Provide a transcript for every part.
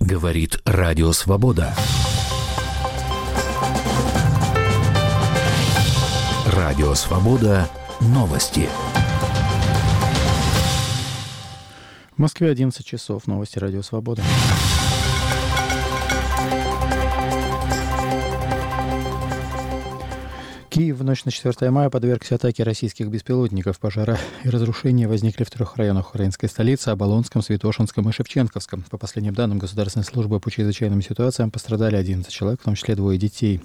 Говорит Радио Свобода. Радио Свобода. Новости. В Москве 11 часов. Новости Радио Свобода. Киев в ночь на 4 мая подвергся атаке российских беспилотников. Пожары и разрушения возникли в 3 районах украинской столицы – Оболонском, Святошинском и Шевченковском. По последним данным Государственной службы по чрезвычайным ситуациям пострадали 11 человек, в том числе 2 детей.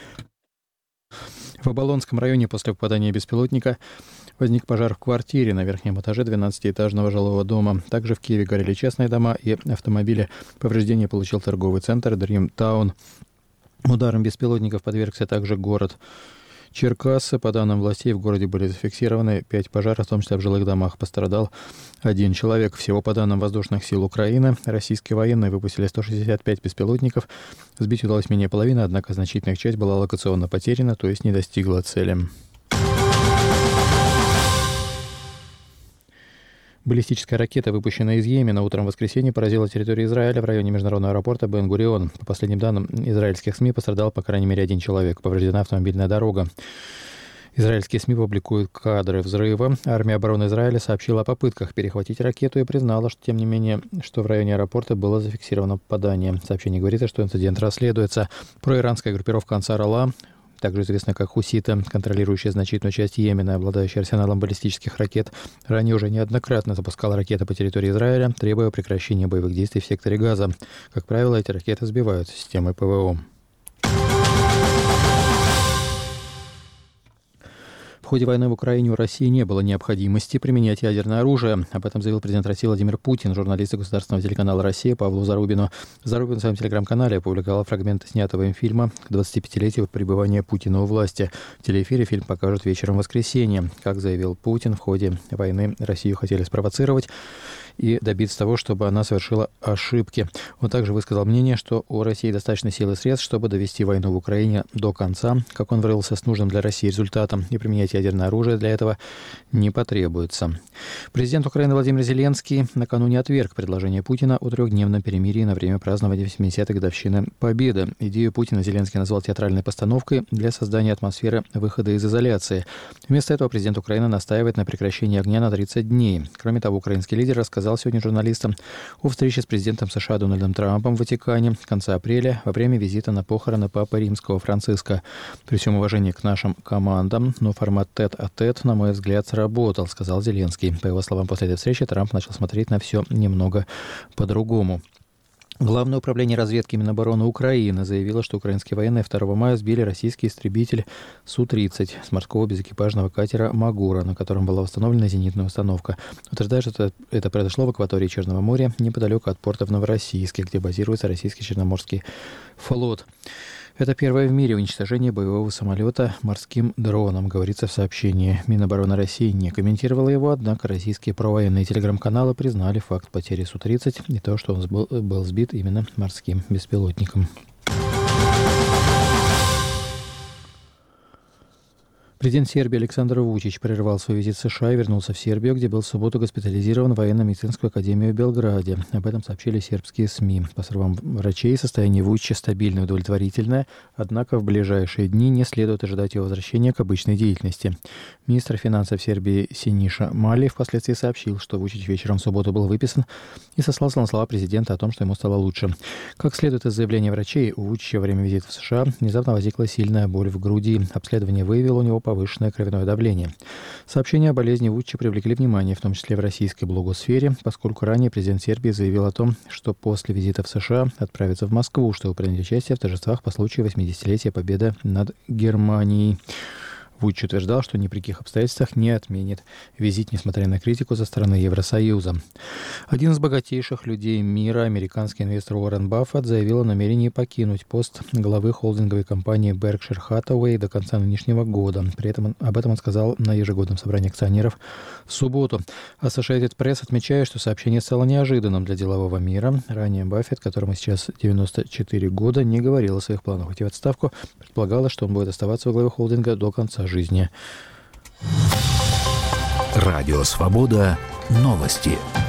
В Оболонском районе после попадания беспилотника возник пожар в квартире на верхнем этаже 12-этажного жилого дома. Также в Киеве горели частные дома и автомобили. Повреждения получил торговый центр Dream Town. Ударом беспилотников подвергся также город Черкассы. По данным властей, в городе были зафиксированы 5 пожаров, в том числе в жилых домах. Пострадал 1 человек. Всего, по данным воздушных сил Украины, российские военные выпустили 165 беспилотников. Сбить удалось менее половины, однако значительная их часть была локационно потеряна, то есть не достигла цели. Баллистическая ракета, выпущенная из Йемена утром в воскресенье, поразила территорию Израиля в районе международного аэропорта Бен-Гурион. По последним данным израильских СМИ, пострадал по крайней мере 1 человек. Повреждена автомобильная дорога. Израильские СМИ публикуют кадры взрыва. Армия обороны Израиля сообщила о попытках перехватить ракету и признала, что, тем не менее, что в районе аэропорта было зафиксировано попадание. Сообщение говорится, что инцидент расследуется. Проиранская группировка Ансар Алла, также известная как хуситы, контролирующая значительную часть Йемена, обладающая арсеналом баллистических ракет, ранее уже неоднократно запускала ракеты по территории Израиля, требуя прекращения боевых действий в секторе Газа. Как правило, эти ракеты сбивают системой ПВО. В ходе войны в Украине у России не было необходимости применять ядерное оружие. Об этом заявил президент России Владимир Путин, журналисту государственного телеканала «Россия» Павлу Зарубину. Зарубин в своем телеграм-канале опубликовал фрагменты снятого им фильма к 25-летию пребывания Путина у власти. В телеэфире фильм покажут вечером в воскресенье. Как заявил Путин, в ходе войны Россию хотели спровоцировать и добиться того, чтобы она совершила ошибки. Он также высказал мнение, что у России достаточно сил и средств, чтобы довести войну в Украине до конца, как он выразился, с нужным для России результатом, и применять ядерное оружие для этого не потребуется. Президент Украины Владимир Зеленский накануне отверг предложение Путина о 3-дневном перемирии на время празднования 80-й годовщины Победы. Идею Путина Зеленский назвал театральной постановкой для создания атмосферы выхода из изоляции. Вместо этого президент Украины настаивает на прекращении огня на 30 дней. Кроме того, украинский лидер рассказал сегодня журналистам о встрече с президентом США Дональдом Трампом в Ватикане в конце апреля во время визита на похороны Папы Римского Франциска. При всем уважении к нашим командам, но формат тет-а-тет, на мой взгляд, сработал, сказал Зеленский. По его словам, после этой встречи Трамп начал смотреть на все немного по-другому. Главное управление разведки Минобороны Украины заявило, что украинские военные 2 мая сбили российский истребитель Су-30 с морского безэкипажного катера «Магура», на котором была установлена зенитная установка. Утверждают, что это произошло в акватории Черного моря, неподалеку от порта в Новороссийске, где базируется российский Черноморский флот. Это первое в мире уничтожение боевого самолета морским дроном, говорится в сообщении. Минобороны России не комментировала его, однако российские провоенные телеграм-каналы признали факт потери Су-30 и то, что он был сбит именно морским беспилотником. Президент Сербии Александр Вучич прервал свой визит в США и вернулся в Сербию, где был в субботу госпитализирован в военно-медицинскую академию в Белграде. Об этом сообщили сербские СМИ. По словам врачей, состояние Вучича стабильное и удовлетворительное, однако в ближайшие дни не следует ожидать его возвращения к обычной деятельности. Министр финансов Сербии Синиша Мали впоследствии сообщил, что Вучич вечером в субботу был выписан и сослался на слова президента о том, что ему стало лучше. Как следует из заявления врачей, у Вучича во время визита в США внезапно возникла сильная боль в груди. Обследование выявило у него повышенное кровяное давление. Сообщения о болезни Вучича привлекли внимание, в том числе в российской блогосфере, поскольку ранее президент Сербии заявил о том, что после визита в США отправится в Москву, чтобы принять участие в торжествах по случаю 80-летия победы над Германией. Вучич утверждал, что ни при каких обстоятельствах не отменит визит, несмотря на критику со стороны Евросоюза. Один из богатейших людей мира, американский инвестор Уоррен Баффет, заявил о намерении покинуть пост главы холдинговой компании Berkshire Hathaway до конца нынешнего года. При этом об этом он сказал на ежегодном собрании акционеров в субботу. Associated Press отмечает, что сообщение стало неожиданным для делового мира. Ранее Баффет, которому сейчас 94 года, не говорил о своих планах уйти в отставку. Предполагалось, что он будет оставаться во главе холдинга до конца жизни. Радио Свобода. Новости.